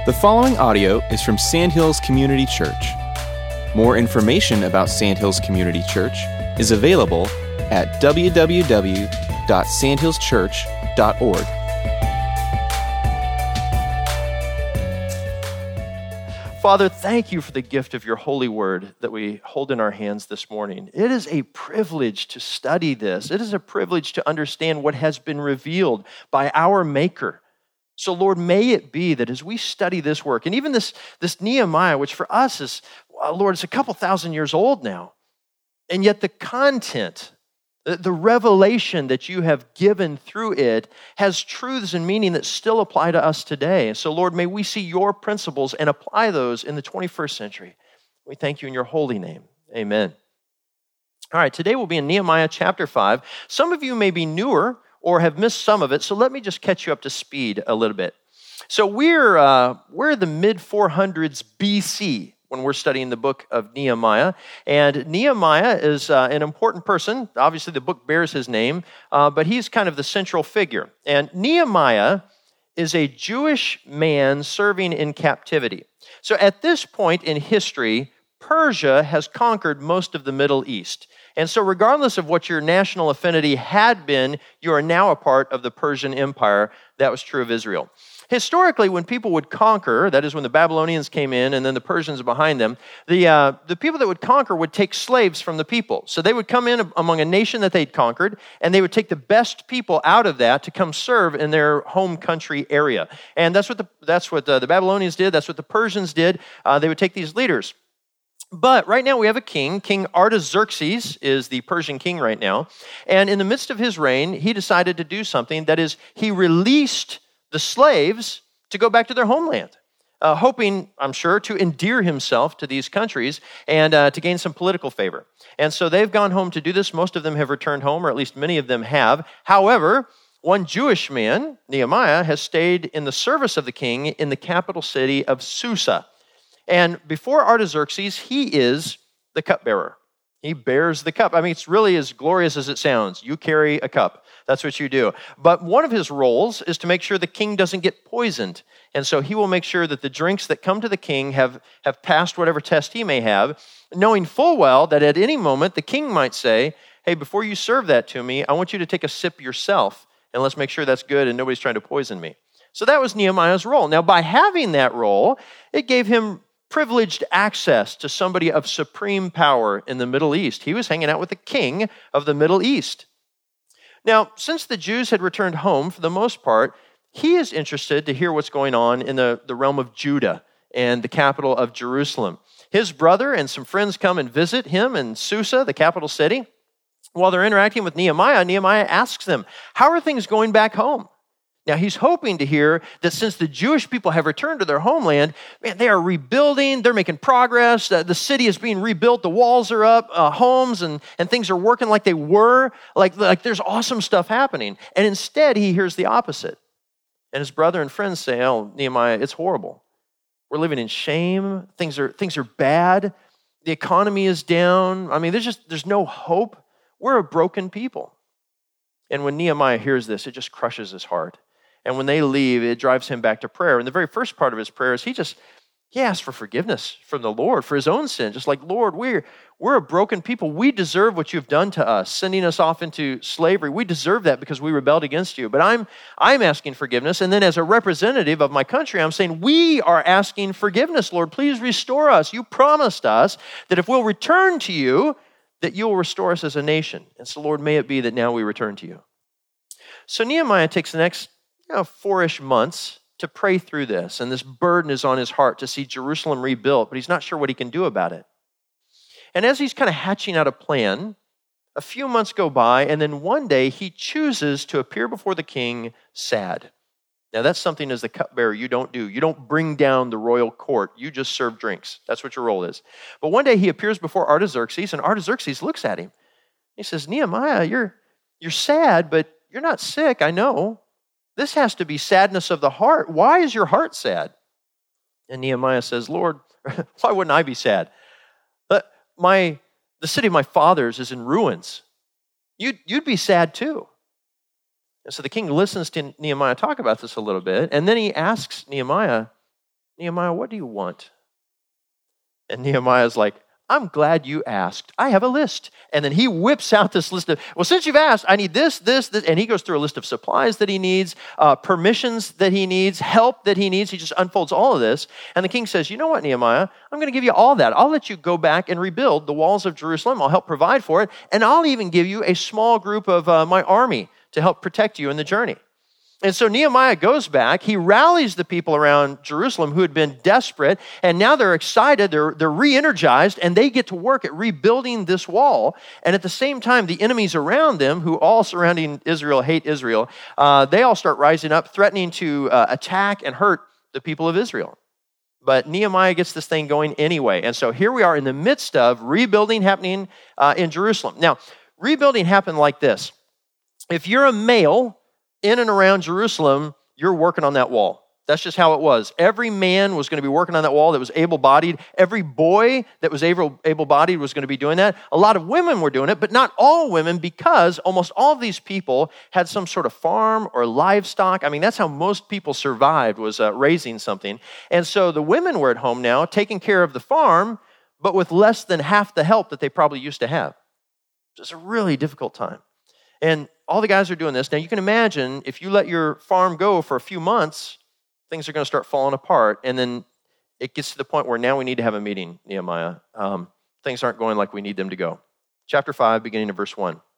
The following audio is from Sandhills Community Church. More information about Sandhills Community Church is available at www.sandhillschurch.org. Father, thank you for the gift of your holy word that we hold in our hands this morning. It is a privilege to study this. It is a privilege to understand what has been revealed by our Maker. So, Lord, may it be that as we study this work, and even this Nehemiah, which for us is, Lord, it's a couple thousand years old now, and yet the content, the revelation that you have given through it has truths and meaning that still apply to us today. So, Lord, may we see your principles and apply those in the 21st century. We thank you in your holy name. Amen. All right, today we'll be in Nehemiah chapter 5. Some of you may be newer or have missed some of it, so let me just catch you up to speed a little bit. So we're the mid-400s BC when we're studying the book of Nehemiah, and Nehemiah is an important person. Obviously, the book bears his name, but he's kind of the central figure. And Nehemiah is a Jewish man serving in captivity. So at this point in history, Persia has conquered most of the Middle East. And so regardless of what your national affinity had been, you are now a part of the Persian Empire. That was true of Israel. Historically, when people would conquer, that is when the Babylonians came in and then the Persians behind them, the people that would conquer would take slaves from the people. So they would come in among a nation that they'd conquered, and they would take the best people out of that to come serve in their home country area. And that's what the Babylonians did. That's what the Persians did. They would take these leaders. But right now we have a king. King Artaxerxes is the Persian king right now. And in the midst of his reign, he decided to do something. That is, he released the slaves to go back to their homeland, hoping, I'm sure, to endear himself to these countries and to gain some political favor. And so they've gone home to do this. Most of them have returned home, or at least many of them have. However, one Jewish man, Nehemiah, has stayed in the service of the king in the capital city of Susa. And before Artaxerxes, he is the cupbearer. He bears the cup. I mean, it's really as glorious as it sounds. You carry a cup. That's what you do. But one of his roles is to make sure the king doesn't get poisoned. And so he will make sure that the drinks that come to the king have passed whatever test he may have, knowing full well that at any moment the king might say, hey, before you serve that to me, I want you to take a sip yourself, and let's make sure that's good and nobody's trying to poison me. So that was Nehemiah's role. Now, by having that role, it gave him privileged access to somebody of supreme power in the Middle East. He was hanging out with the king of the Middle East. Now, since the Jews had returned home, for the most part, he is interested to hear what's going on in the realm of Judah and the capital of Jerusalem. His brother and some friends come and visit him in Susa, the capital city. While they're interacting with Nehemiah, Nehemiah asks them, how are things going back home? Now, he's hoping to hear that since the Jewish people have returned to their homeland, man, they are rebuilding, they're making progress, the city is being rebuilt, the walls are up, homes and things are working like they were, like there's awesome stuff happening. And instead, he hears the opposite. And his brother and friends say, oh, Nehemiah, it's horrible. We're living in shame, things are bad, the economy is down. I mean, there's no hope. We're a broken people. And when Nehemiah hears this, it just crushes his heart. And when they leave, it drives him back to prayer. And the very first part of his prayer is he asks for forgiveness from the Lord for his own sin. Just like, Lord, we're a broken people. We deserve what you've done to us, sending us off into slavery. We deserve that because we rebelled against you. But I'm asking forgiveness. And then as a representative of my country, I'm saying, we are asking forgiveness, Lord. Please restore us. You promised us that if we'll return to you, that you will restore us as a nation. And so, Lord, may it be that now we return to you. So Nehemiah takes the next 4-ish months to pray through this. And this burden is on his heart to see Jerusalem rebuilt, but he's not sure what he can do about it. And as he's kind of hatching out a plan, a few months go by, and then one day he chooses to appear before the king sad. Now that's something as the cupbearer you don't do. You don't bring down the royal court. You just serve drinks. That's what your role is. But one day he appears before Artaxerxes, and Artaxerxes looks at him. He says, Nehemiah, you're sad, but you're not sick, I know. This has to be sadness of the heart. Why is your heart sad? And Nehemiah says, Lord, why wouldn't I be sad? The city of my fathers is in ruins. You'd be sad too. And so the king listens to Nehemiah talk about this a little bit, and then he asks Nehemiah, Nehemiah, what do you want? And Nehemiah's like, I'm glad you asked. I have a list. And then he whips out this list of, well, since you've asked, I need this. And he goes through a list of supplies that he needs, permissions that he needs, help that he needs. He just unfolds all of this. And the king says, you know what, Nehemiah? I'm going to give you all that. I'll let you go back and rebuild the walls of Jerusalem. I'll help provide for it. And I'll even give you a small group of my army to help protect you in the journey. And so Nehemiah goes back, he rallies the people around Jerusalem who had been desperate, and now they're excited, they're re-energized, and they get to work at rebuilding this wall. And at the same time, the enemies around them, who all surrounding Israel hate Israel, they all start rising up, threatening to attack and hurt the people of Israel. But Nehemiah gets this thing going anyway. And so here we are in the midst of rebuilding happening in Jerusalem. Now, rebuilding happened like this. If you're a male in and around Jerusalem, you're working on that wall. That's just how it was. Every man was going to be working on that wall that was able-bodied. Every boy that was able-bodied was going to be doing that. A lot of women were doing it, but not all women, because almost all of these people had some sort of farm or livestock. I mean, that's how most people survived, was raising something. And so the women were at home now, taking care of the farm, but with less than half the help that they probably used to have. It was a really difficult time. And all the guys are doing this. Now, you can imagine if you let your farm go for a few months, things are going to start falling apart. And then it gets to the point where now we need to have a meeting, Nehemiah. Things aren't going like we need them to go. Chapter 5, beginning of verse 1.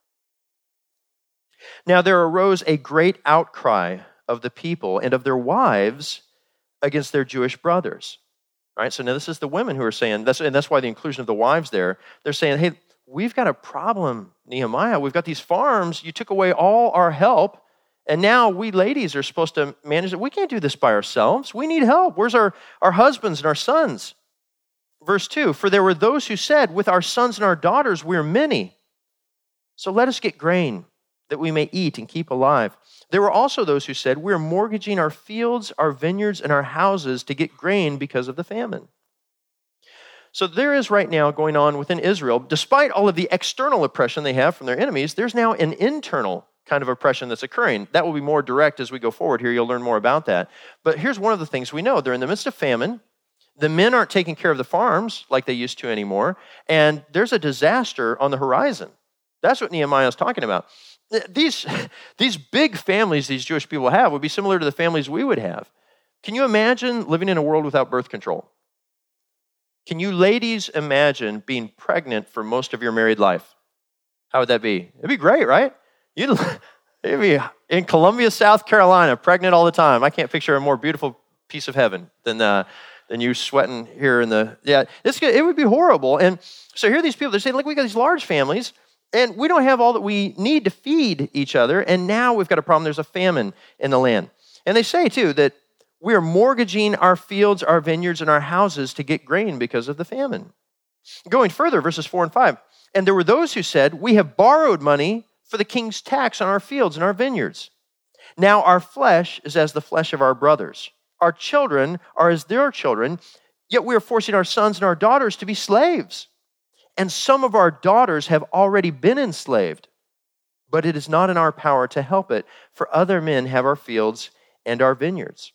Now there arose a great outcry of the people and of their wives against their Jewish brothers. All right, so now this is the women who are saying, that's why the inclusion of the wives there. They're saying, hey, we've got a problem, Nehemiah. We've got these farms. You took away all our help, and now we ladies are supposed to manage it. We can't do this by ourselves. We need help. Where's our husbands and our sons? Verse 2, for there were those who said, with our sons and our daughters we're many. So let us get grain that we may eat and keep alive. There were also those who said, we're mortgaging our fields, our vineyards, and our houses to get grain because of the famine. So there is right now going on within Israel, despite all of the external oppression they have from their enemies, there's now an internal kind of oppression that's occurring. That will be more direct as we go forward here. You'll learn more about that. But here's one of the things we know. They're in the midst of famine. The men aren't taking care of the farms like they used to anymore. And there's a disaster on the horizon. That's what Nehemiah is talking about. These big families these Jewish people have would be similar to the families we would have. Can you imagine living in a world without birth control? Can you ladies imagine being pregnant for most of your married life? How would that be? It'd be great, right? You'd be in Columbia, South Carolina, pregnant all the time. I can't picture a more beautiful piece of heaven than you sweating here in the, it would be horrible. And so here are these people, they're saying, look, we got these large families, and we don't have all that we need to feed each other, and now we've got a problem. There's a famine in the land. And they say, too, that we are mortgaging our fields, our vineyards, and our houses to get grain because of the famine. Going further, verses 4 and 5. And there were those who said, we have borrowed money for the king's tax on our fields and our vineyards. Now our flesh is as the flesh of our brothers. Our children are as their children, yet we are forcing our sons and our daughters to be slaves. And some of our daughters have already been enslaved. But it is not in our power to help it, for other men have our fields and our vineyards.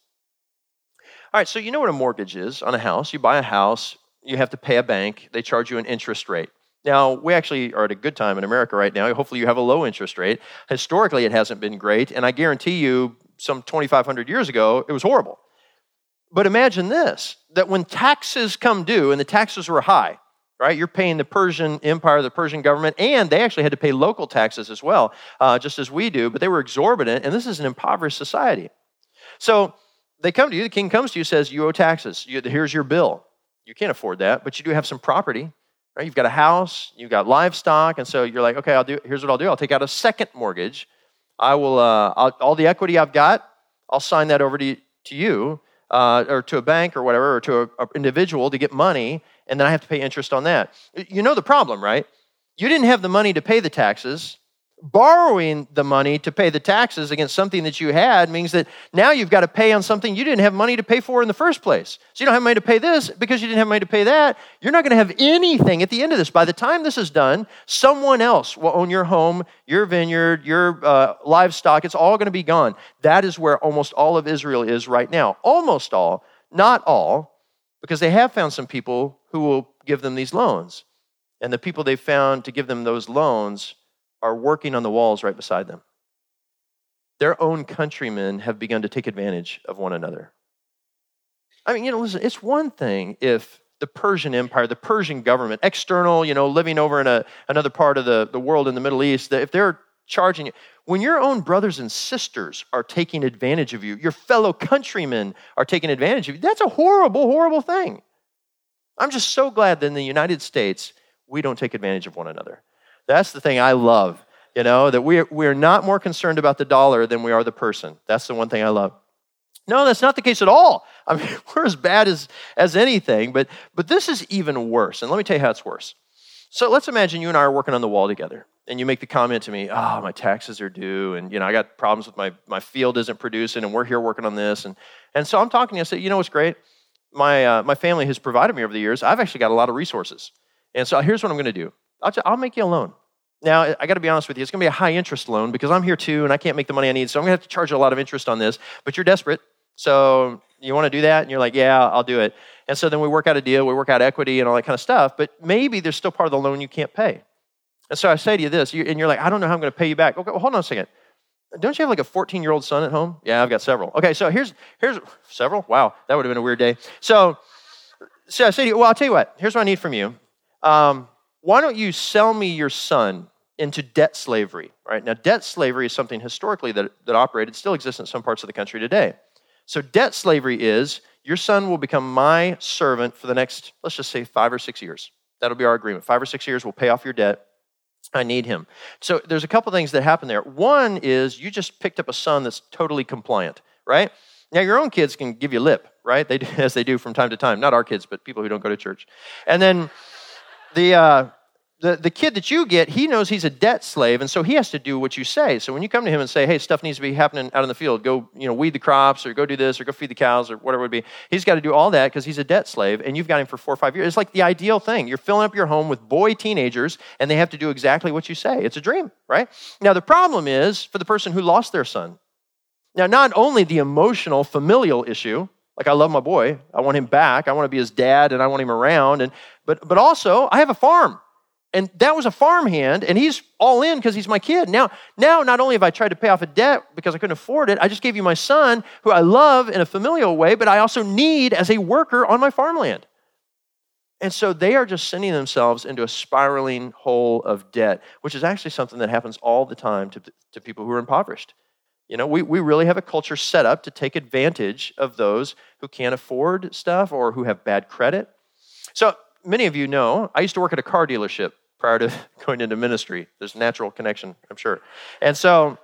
All right, so you know what a mortgage is on a house. You buy a house, you have to pay a bank, they charge you an interest rate. Now, we actually are at a good time in America right now. Hopefully you have a low interest rate. Historically, it hasn't been great, and I guarantee you some 2,500 years ago, it was horrible. But imagine this, that when taxes come due, and the taxes were high, right? You're paying the Persian Empire, the Persian government, and they actually had to pay local taxes as well, just as we do, but they were exorbitant, and this is an impoverished society. So they come to you, the king comes to you, says, you owe taxes. Here's your bill. You can't afford that, but you do have some property, right? You've got a house, you've got livestock, and so you're like, okay, here's what I'll do. I'll take out a second mortgage. I will, all the equity I've got, I'll sign that over to you, or to a bank or whatever, or to an individual to get money, and then I have to pay interest on that. You know the problem, right? You didn't have the money to pay the taxes. Borrowing the money to pay the taxes against something that you had means that now you've got to pay on something you didn't have money to pay for in the first place. So you don't have money to pay this because you didn't have money to pay that. You're not going to have anything at the end of this. By the time this is done, someone else will own your home, your vineyard, your livestock. It's all going to be gone. That is where almost all of Israel is right now. Almost all. Not all, because they have found some people who will give them these loans. And the people they've found to give them those loans are working on the walls right beside them. Their own countrymen have begun to take advantage of one another. I mean, listen, it's one thing if the Persian Empire, the Persian government, external, living over in another part of the world in the Middle East, that if they're charging you, when your own brothers and sisters are taking advantage of you, your fellow countrymen are taking advantage of you, that's a horrible, horrible thing. I'm just so glad that in the United States, we don't take advantage of one another. That's the thing I love, that we're not more concerned about the dollar than we are the person. That's the one thing I love. No, that's not the case at all. I mean, we're as bad as anything, but this is even worse. And let me tell you how it's worse. So let's imagine you and I are working on the wall together, and you make the comment to me, oh, my taxes are due, and I got problems with my field isn't producing, and we're here working on this. And so I'm talking to you, I say, what's great? My family has provided me over the years. I've actually got a lot of resources. And so here's what I'm going to do. I'll make you a loan. Now, I got to be honest with you, it's going to be a high-interest loan because I'm here too, and I can't make the money I need, so I'm going to have to charge a lot of interest on this, but you're desperate, so you want to do that? And you're like, yeah, I'll do it. And so then we work out a deal, we work out equity and all that kind of stuff, but maybe there's still part of the loan you can't pay. And so I say to you this, and you're like, I don't know how I'm going to pay you back. Okay, well, hold on a second. Don't you have like a 14-year-old son at home? Yeah, I've got several. Okay, so here's several? Wow, that would have been a weird day. So I say to you, well, I'll tell you what. Here's what I need from you. Why don't you sell me your son into debt slavery, right? Now, debt slavery is something historically that operated, still exists in some parts of the country today. So debt slavery is your son will become my servant for the next, let's just say 5 or 6 years. That'll be our agreement. 5 or 6 years, we'll pay off your debt. I need him. So there's a couple things that happen there. One is you just picked up a son that's totally compliant, right? Now, your own kids can give you lip, right? They do, as they do from time to time. Not our kids, but people who don't go to church. And then the kid that you get, he knows he's a debt slave, and so he has to do what you say. So when you come to him and say, hey, stuff needs to be happening out in the field, go weed the crops, or go do this, or go feed the cows, or whatever it would be, he's got to do all that because he's a debt slave, and you've got him for 4 or 5 years. It's like the ideal thing. You're filling up your home with boy teenagers, and they have to do exactly what you say. It's a dream, right? Now, the problem is for the person who lost their son. Now, not only the emotional, familial issue, like I love my boy, I want him back, I want to be his dad, and I want him around, but also I have a farm. And that was a farmhand, and he's all in because he's my kid. Now, not only have I tried to pay off a debt because I couldn't afford it, I just gave you my son, who I love in a familial way, but I also need as a worker on my farmland. And so they are just sending themselves into a spiraling hole of debt, which is actually something that happens all the time to people who are impoverished. We really have a culture set up to take advantage of those who can't afford stuff or who have bad credit. So many of you know, I used to work at a car dealership prior to going into ministry. There's a natural connection, I'm sure. And so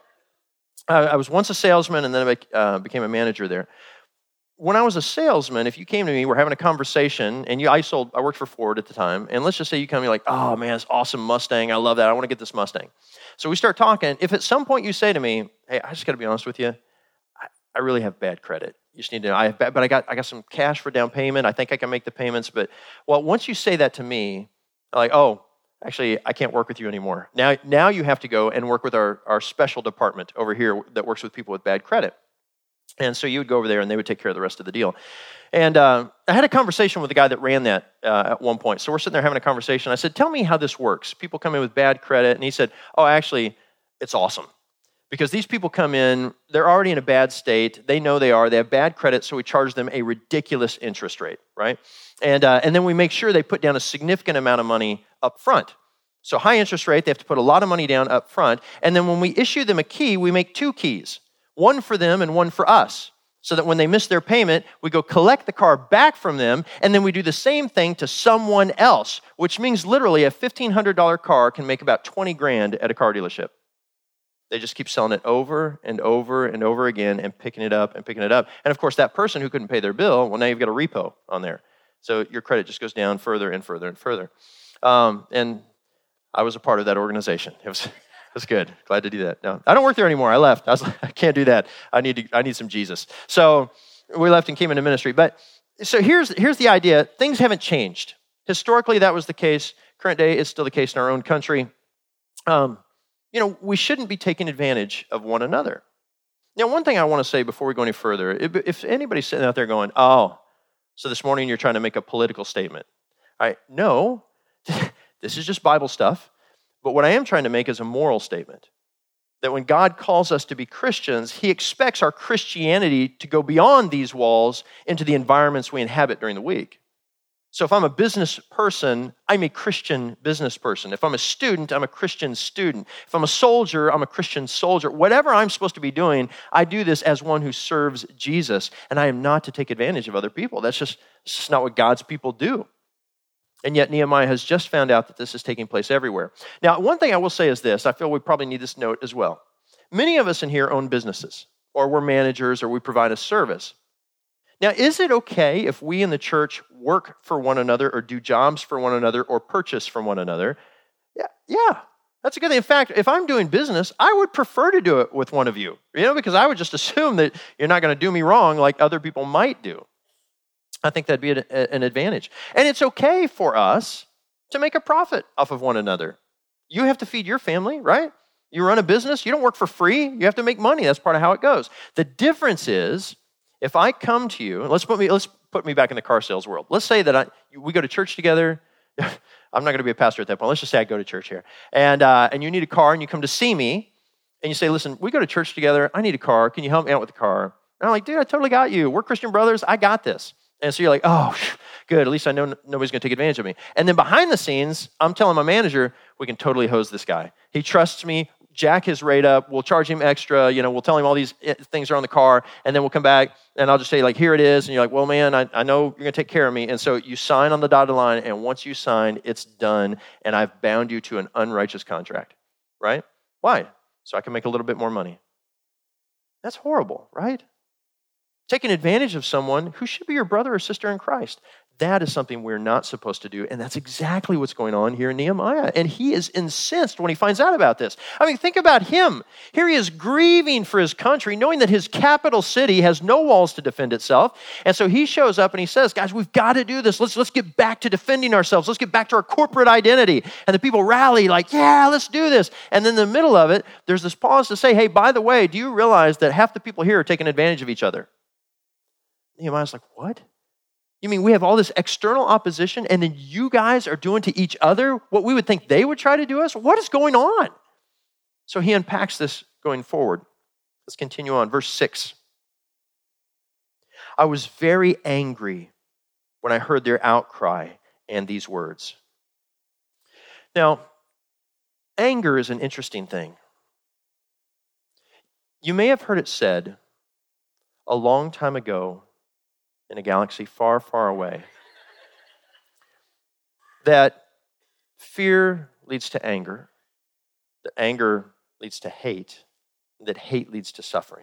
I was once a salesman, and then I became a manager there. When I was a salesman, if you came to me, we're having a conversation, and I worked for Ford at the time, and let's just say you come, you're like, oh man, it's awesome Mustang, I love that, I want to get this Mustang. So we start talking. If at some point you say to me, hey, I just got to be honest with you, I really have bad credit. You just need to know, but I got some cash for down payment, I think I can make the payments, but once you say that to me, I'm like, oh, actually, I can't work with you anymore. Now you have to go and work with our special department over here that works with people with bad credit. And so you would go over there, and they would take care of the rest of the deal. And I had a conversation with the guy that ran that at one point. So we're sitting there having a conversation. I said, tell me how this works. People come in with bad credit. And he said, oh, actually, it's awesome. Because these people come in, they're already in a bad state. They know they have bad credit, so we charge them a ridiculous interest rate, right? And then we make sure they put down a significant amount of money up front. So high interest rate, they have to put a lot of money down up front. And then when we issue them a key, we make 2 keys, one for them and one for us, so that when they miss their payment, we go collect the car back from them, and then we do the same thing to someone else, which means literally a $1,500 car can make about $20,000 at a car dealership. They just keep selling it over and over and over again and picking it up and picking it up. And of course, that person who couldn't pay their bill, well, now you've got a repo on there. So your credit just goes down further and further and further. And I was a part of that organization. It was good. Glad to do that. No, I don't work there anymore. I left. I was like, I can't do that. I need some Jesus. So we left and came into ministry. But so here's the idea. Things haven't changed. Historically, that was the case. Current day is still the case in our own country. We shouldn't be taking advantage of one another. Now, one thing I want to say before we go any further, if anybody's sitting out there going, oh, So this morning you're trying to make a political statement. All right, no, this is just Bible stuff. But what I am trying to make is a moral statement. That when God calls us to be Christians, he expects our Christianity to go beyond these walls into the environments we inhabit during the week. So if I'm a business person, I'm a Christian business person. If I'm a student, I'm a Christian student. If I'm a soldier, I'm a Christian soldier. Whatever I'm supposed to be doing, I do this as one who serves Jesus, and I am not to take advantage of other people. That's just not what God's people do. And yet Nehemiah has just found out that this is taking place everywhere. Now, one thing I will say is this. I feel we probably need this note as well. Many of us in here own businesses, or we're managers, or we provide a service. Now, is it okay if we in the church work for one another, or do jobs for one another, or purchase from one another? Yeah, that's a good thing. In fact, if I'm doing business, I would prefer to do it with one of you, because I would just assume that you're not going to do me wrong like other people might do. I think that'd be an advantage. And it's okay for us to make a profit off of one another. You have to feed your family, right? You run a business, you don't work for free. You have to make money. That's part of how it goes. The difference is, if I come to you, let's put me back in the car sales world. Let's say that we go to church together. I'm not going to be a pastor at that point. Let's just say I go to church here. And you need a car, and you come to see me, and you say, listen, we go to church together. I need a car. Can you help me out with the car? And I'm like, dude, I totally got you. We're Christian brothers. I got this. And so you're like, oh, good. At least I know nobody's going to take advantage of me. And then behind the scenes, I'm telling my manager, we can totally hose this guy. He trusts me. Jack his rate up. We'll charge him extra. We'll tell him all these things are on the car. And then we'll come back, and I'll just say, like, here it is. And you're like, well, man, I know you're going to take care of me. And so you sign on the dotted line, and once you sign, it's done. And I've bound you to an unrighteous contract, right? Why? So I can make a little bit more money. That's horrible, right? Taking advantage of someone who should be your brother or sister in Christ. That is something we're not supposed to do, and that's exactly what's going on here in Nehemiah. And he is incensed when he finds out about this. I mean, think about him. Here he is grieving for his country, knowing that his capital city has no walls to defend itself. And so he shows up and he says, guys, we've got to do this. Let's get back to defending ourselves. Let's get back to our corporate identity. And the people rally like, yeah, let's do this. And then in the middle of it, there's this pause to say, hey, by the way, do you realize that half the people here are taking advantage of each other? Nehemiah's like, what? You mean we have all this external opposition, and then you guys are doing to each other what we would think they would try to do us? What is going on? So he unpacks this going forward. Let's continue on. Verse 6. I was very angry when I heard their outcry and these words. Now, anger is an interesting thing. You may have heard it said a long time ago in a galaxy far, far away, that fear leads to anger, that anger leads to hate, and that hate leads to suffering.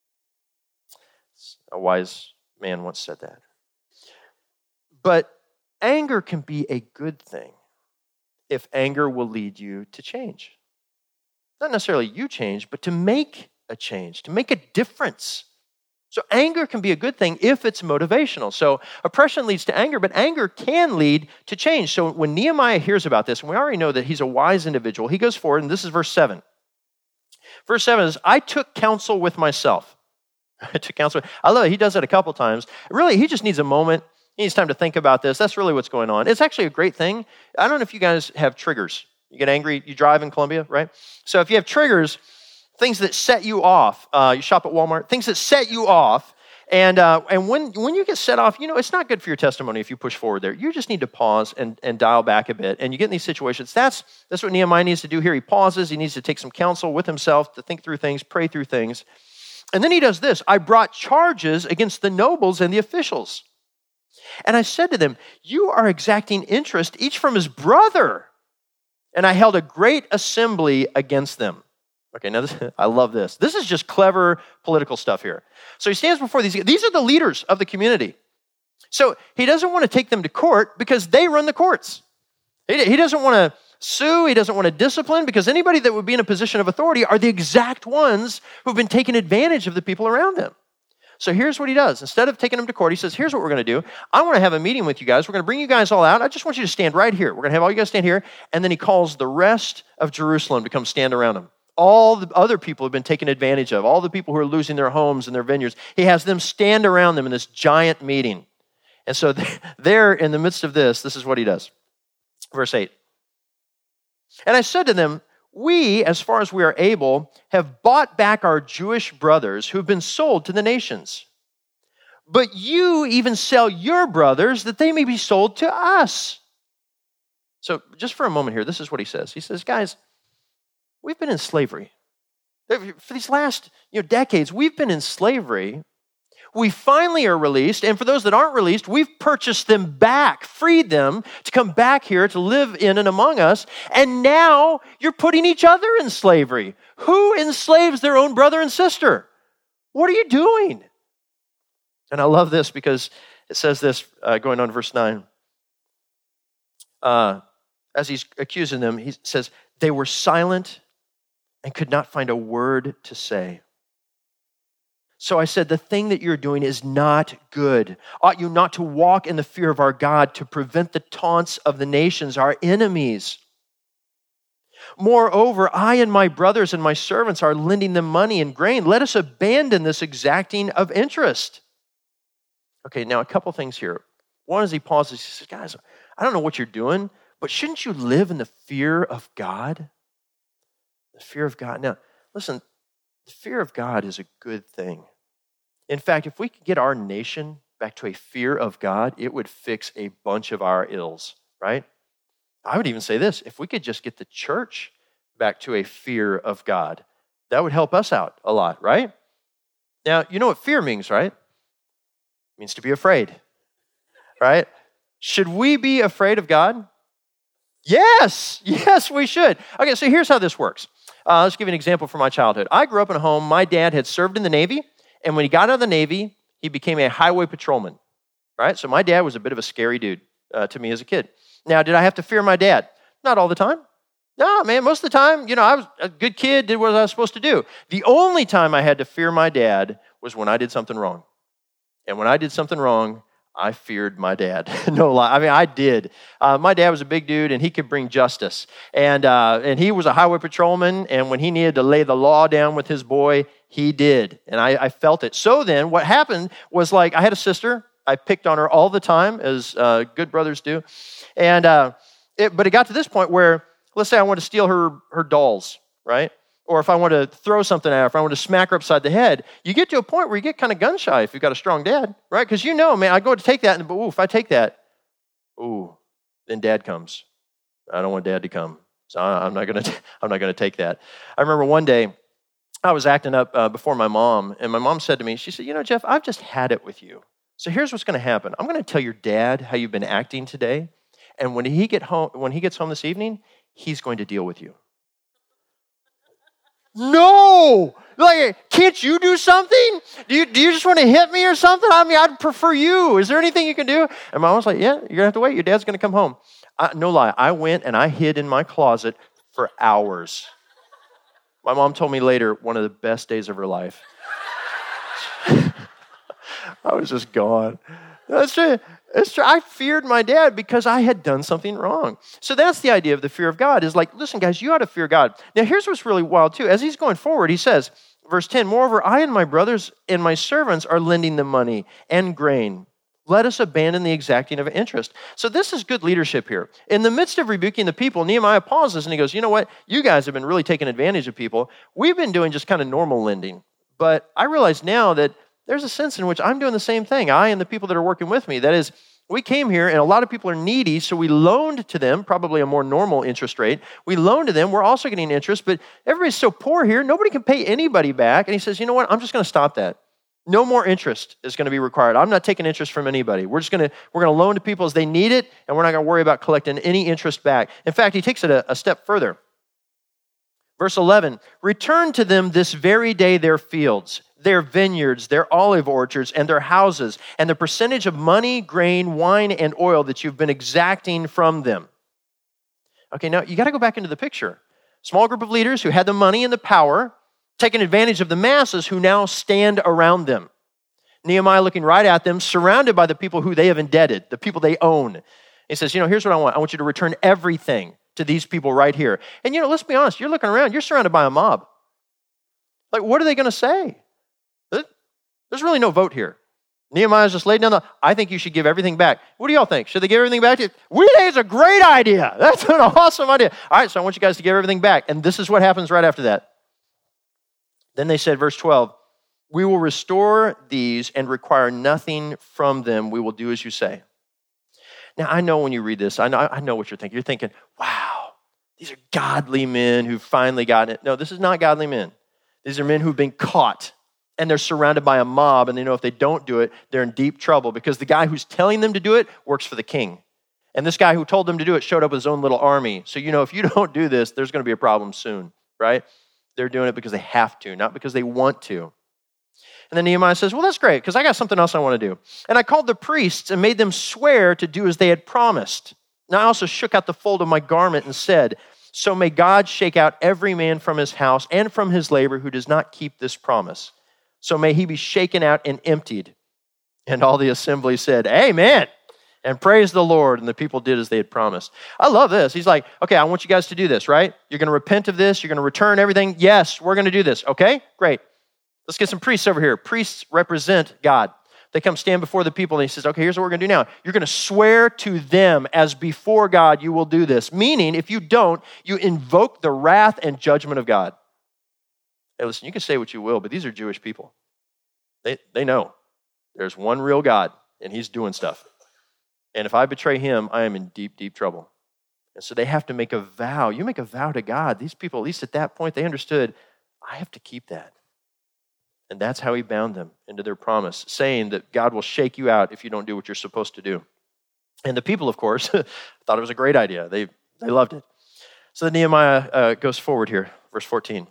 A wise man once said that. But anger can be a good thing if anger will lead you to change. Not necessarily you change, but to make a change, to make a difference. So anger can be a good thing if it's motivational. So oppression leads to anger, but anger can lead to change. So when Nehemiah hears about this, and we already know that he's a wise individual, he goes forward, and this is verse 7. Verse 7 is, I took counsel with myself. I took counsel. I love it. He does it a couple times. Really, he just needs a moment. He needs time to think about this. That's really what's going on. It's actually a great thing. I don't know if you guys have triggers. You get angry, you drive in Columbia, right? So if you have triggers, things that set you off. You shop at Walmart. Things that set you off. And when you get set off, it's not good for your testimony if you push forward there. You just need to pause and dial back a bit. And you get in these situations. That's what Nehemiah needs to do here. He pauses. He needs to take some counsel with himself to think through things, pray through things. And then he does this. I brought charges against the nobles and the officials. And I said to them, you are exacting interest, each from his brother. And I held a great assembly against them. Okay, now I love this. This is just clever political stuff here. So he stands before these are the leaders of the community. So he doesn't want to take them to court because they run the courts. He doesn't want to sue. He doesn't want to discipline because anybody that would be in a position of authority are the exact ones who've been taking advantage of the people around them. So here's what he does. Instead of taking them to court, he says, here's what we're going to do. I want to have a meeting with you guys. We're going to bring you guys all out. I just want you to stand right here. We're going to have all you guys stand here. And then he calls the rest of Jerusalem to come stand around him. All the other people have been taken advantage of, all the people who are losing their homes and their vineyards. He has them stand around them in this giant meeting. And so there in the midst of this is what he does. Verse 8. And I said to them, we, as far as we are able, have bought back our Jewish brothers who have been sold to the nations. But you even sell your brothers that they may be sold to us. So just for a moment here, this is what he says. He says, guys, we've been in slavery. For these last decades, we've been in slavery. We finally are released, and for those that aren't released, we've purchased them back, freed them to come back here to live in and among us, and now you're putting each other in slavery. Who enslaves their own brother and sister? What are you doing? And I love this because it says this, going on to verse 9. As he's accusing them, he says, they were silent and could not find a word to say. So I said, the thing that you're doing is not good. Ought you not to walk in the fear of our God to prevent the taunts of the nations, our enemies? Moreover, I and my brothers and my servants are lending them money and grain. Let us abandon this exacting of interest. Okay, now a couple things here. One is he pauses, he says, guys, I don't know what you're doing, but shouldn't you live in the fear of God? The fear of God. Now, listen, the fear of God is a good thing. In fact, if we could get our nation back to a fear of God, it would fix a bunch of our ills, right? I would even say this, if we could just get the church back to a fear of God, that would help us out a lot, right? Now, you know what fear means, right? It means to be afraid, right? Should we be afraid of God? Yes, we should. Okay, so here's how this works. Let's give you an example from my childhood. I grew up in a home, my dad had served in the Navy, and when he got out of the Navy, he became a highway patrolman, right? So my dad was a bit of a scary dude to me as a kid. Now, did I have to fear my dad? Not all the time. No, man, most of the time, I was a good kid, did what I was supposed to do. The only time I had to fear my dad was when I did something wrong. And when I did something wrong, I feared my dad. No lie. I mean, I did. My dad was a big dude, and he could bring justice. And he was a highway patrolman, and when he needed to lay the law down with his boy, he did. And I felt it. So then what happened was, like, I had a sister. I picked on her all the time, as good brothers do. And but it got to this point where, let's say I want to steal her dolls, right? Or if I want to throw something at her, if I want to smack her upside the head, you get to a point where you get kind of gun shy if you've got a strong dad, right? Because man, I go to take that, and if I take that, then dad comes. I don't want dad to come, so I'm not gonna take that. I remember one day I was acting up before my mom, and my mom said to me, she said, Jeff, I've just had it with you. So here's what's going to happen. I'm going to tell your dad how you've been acting today, and when he gets home this evening, he's going to deal with you. No! Like, can't you do something? Do you just want to hit me or something? I mean, I'd prefer you. Is there anything you can do? And my mom was like, yeah, you're going to have to wait. Your dad's going to come home. No lie. I went and I hid in my closet for hours. My mom told me later, one of the best days of her life. I was just gone. That's true. It's true. I feared my dad because I had done something wrong. So that's the idea of the fear of God, is like, listen, guys, you ought to fear God. Now, here's what's really wild, too. As he's going forward, he says, verse 10, moreover, I and my brothers and my servants are lending them money and grain. Let us abandon the exacting of interest. So this is good leadership here. In the midst of rebuking the people, Nehemiah pauses and he goes, you know what? You guys have been really taking advantage of people. We've been doing just kind of normal lending. But I realize now that there's a sense in which I'm doing the same thing. I and the people that are working with me. That is, we came here and a lot of people are needy, so we loaned to them, probably a more normal interest rate. We loaned to them. We're also getting interest, but everybody's so poor here, nobody can pay anybody back. And he says, you know what? I'm just going to stop that. No more interest is going to be required. I'm not taking interest from anybody. We're going to loan to people as they need it, and we're not going to worry about collecting any interest back. In fact, he takes it a step further. Verse 11, return to them this very day their fields, their vineyards, their olive orchards, and their houses, and the percentage of money, grain, wine, and oil that you've been exacting from them. Okay, now you got to go back into the picture. Small group of leaders who had the money and the power, taking advantage of the masses who now stand around them. Nehemiah looking right at them, surrounded by the people who they have indebted, the people they own. He says, here's what I want. I want you to return everything to these people right here. And let's be honest, you're looking around, you're surrounded by a mob. Like, what are they going to say? There's really no vote here. Nehemiah's just laid down I think you should give everything back. What do y'all think? Should they give everything back to you? We think it's a great idea. That's an awesome idea. All right, so I want you guys to give everything back. And this is what happens right after that. Then they said, verse 12, we will restore these and require nothing from them. We will do as you say. Now, I know when you read this, I know what you're thinking. You're thinking, wow, these are godly men who've finally gotten it. No, this is not godly men. These are men who've been caught. And they're surrounded by a mob, and they know if they don't do it, they're in deep trouble because the guy who's telling them to do it works for the king. And this guy who told them to do it showed up with his own little army. So, if you don't do this, there's going to be a problem soon, right? They're doing it because they have to, not because they want to. And then Nehemiah says, well, that's great, because I got something else I want to do. And I called the priests and made them swear to do as they had promised. And I also shook out the fold of my garment and said, so may God shake out every man from his house and from his labor who does not keep this promise. So may he be shaken out and emptied. And all the assembly said, amen, and praise the Lord. And the people did as they had promised. I love this. He's like, okay, I want you guys to do this, right? You're going to repent of this. You're going to return everything. Yes, we're going to do this. Okay, great. Let's get some priests over here. Priests represent God. They come stand before the people and he says, okay, here's what we're going to do now. You're going to swear to them as before God you will do this. Meaning, if you don't, you invoke the wrath and judgment of God. Hey, listen, you can say what you will, but these are Jewish people. They know there's one real God, and he's doing stuff. And if I betray him, I am in deep, deep trouble. And so they have to make a vow. You make a vow to God. These people, at least at that point, they understood, I have to keep that. And that's how he bound them into their promise, saying that God will shake you out if you don't do what you're supposed to do. And the people, of course, thought it was a great idea. They loved it. So then Nehemiah goes forward here, verse 14.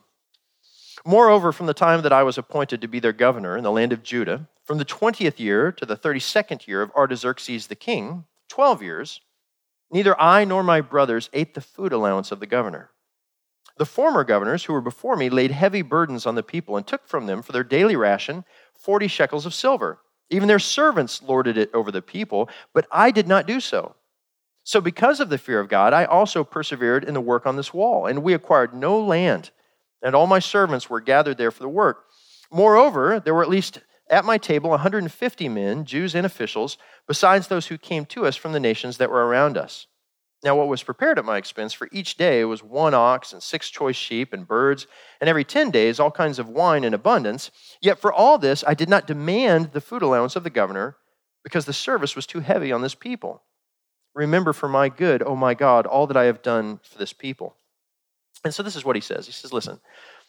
Moreover, from the time that I was appointed to be their governor in the land of Judah, from the 20th year to the 32nd year of Artaxerxes the king, 12 years, neither I nor my brothers ate the food allowance of the governor. The former governors who were before me laid heavy burdens on the people and took from them for their daily ration 40 shekels of silver. Even their servants lorded it over the people, but I did not do so. So because of the fear of God, I also persevered in the work on this wall, and we acquired no land, and all my servants were gathered there for the work. Moreover, there were at least at my table 150 men, Jews and officials, besides those who came to us from the nations that were around us. Now what was prepared at my expense for each day was 1 ox and 6 choice sheep and birds, and every 10 days all kinds of wine in abundance. Yet for all this I did not demand the food allowance of the governor, because the service was too heavy on this people. Remember for my good, O my God, all that I have done for this people. And so this is what he says. He says, listen,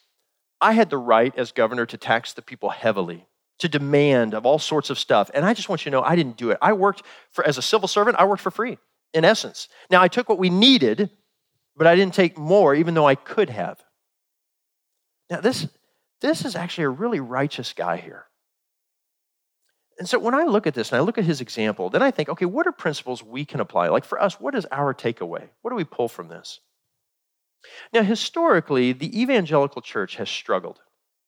I had the right as governor to tax the people heavily, to demand of all sorts of stuff. And I just want you to know I didn't do it. As a civil servant, I worked for free, in essence. Now, I took what we needed, but I didn't take more, even though I could have. Now, this is actually a really righteous guy here. And so when I look at this and I look at his example, then I think, okay, what are principles we can apply? Like for us, what is our takeaway? What do we pull from this? Now, historically, the evangelical church has struggled.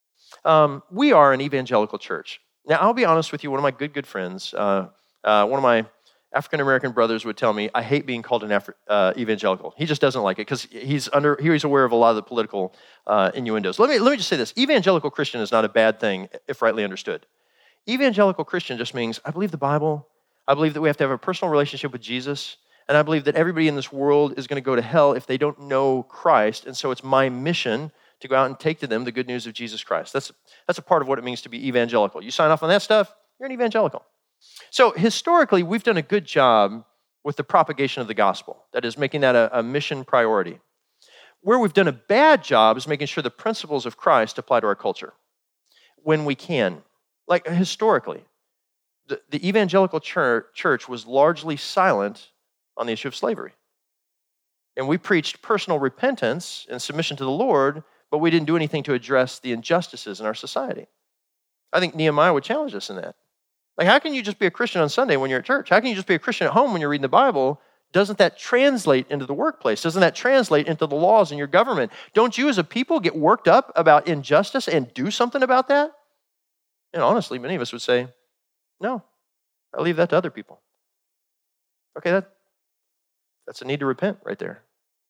We are an evangelical church. Now, I'll be honest with you, one of my good friends, one of my African-American brothers would tell me, I hate being called an evangelical. He just doesn't like it because he's aware of a lot of the political innuendos. Let me just say this. Evangelical Christian is not a bad thing if rightly understood. Evangelical Christian just means I believe the Bible. I believe that we have to have a personal relationship with Jesus. And I believe that everybody in this world is going to go to hell if they don't know Christ. And so it's my mission to go out and take to them the good news of Jesus Christ. That's a part of what it means to be evangelical. You sign off on that stuff, you're an evangelical. So historically, we've done a good job with the propagation of the gospel. That is, making that a mission priority. Where we've done a bad job is making sure the principles of Christ apply to our culture when we can. Like historically, the evangelical church was largely silent on the issue of slavery. And we preached personal repentance and submission to the Lord, but we didn't do anything to address the injustices in our society. I think Nehemiah would challenge us in that. Like, how can you just be a Christian on Sunday when you're at church? How can you just be a Christian at home when you're reading the Bible? Doesn't that translate into the workplace? Doesn't that translate into the laws in your government? Don't you as a people get worked up about injustice and do something about that? And honestly, many of us would say, no, I leave that to other people. Okay, that's a need to repent right there.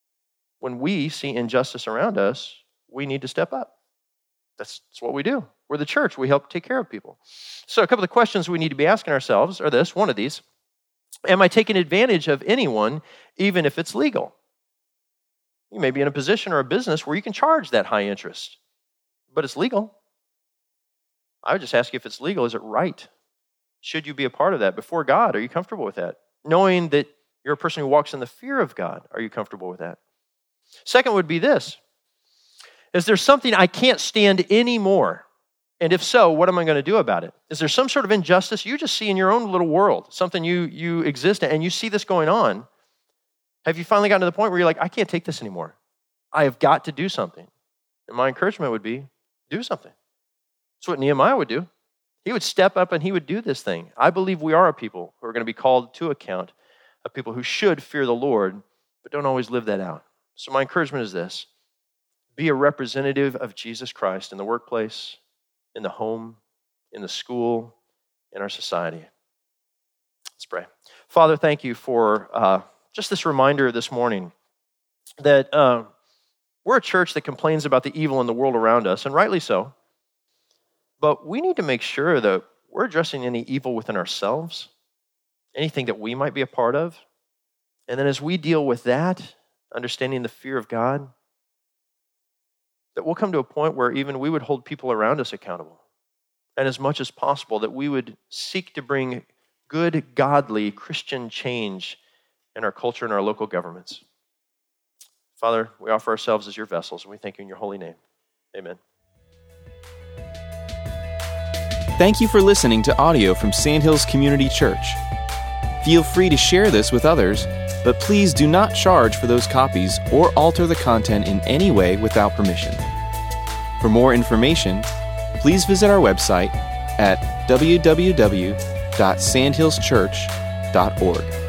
When we see injustice around us, we need to step up. That's what we do. We're the church. We help take care of people. So a couple of questions we need to be asking ourselves are this, one of these. Am I taking advantage of anyone, even if it's legal? You may be in a position or a business where you can charge that high interest, but it's legal. I would just ask you, if it's legal, is it right? Should you be a part of that before God? Are you comfortable with that? Knowing that you're a person who walks in the fear of God, are you comfortable with that? Second would be this. Is there something I can't stand anymore? And if so, what am I going to do about it? Is there some sort of injustice you just see in your own little world, something you exist in, and you see this going on? Have you finally gotten to the point where you're like, I can't take this anymore. I have got to do something. And my encouragement would be, do something. That's what Nehemiah would do. He would step up and he would do this thing. I believe we are a people who are going to be called to account, of people who should fear the Lord, but don't always live that out. So my encouragement is this. Be a representative of Jesus Christ in the workplace, in the home, in the school, in our society. Let's pray. Father, thank you for just this reminder this morning that we're a church that complains about the evil in the world around us, and rightly so. But we need to make sure that we're addressing any evil within ourselves, anything that we might be a part of. And then as we deal with that, understanding the fear of God, that we'll come to a point where even we would hold people around us accountable. And as much as possible, that we would seek to bring good, godly, Christian change in our culture and our local governments. Father, we offer ourselves as your vessels, and we thank you in your holy name. Amen. Thank you for listening to audio from Sandhills Community Church. Feel free to share this with others, but please do not charge for those copies or alter the content in any way without permission. For more information, please visit our website at www.sandhillschurch.org.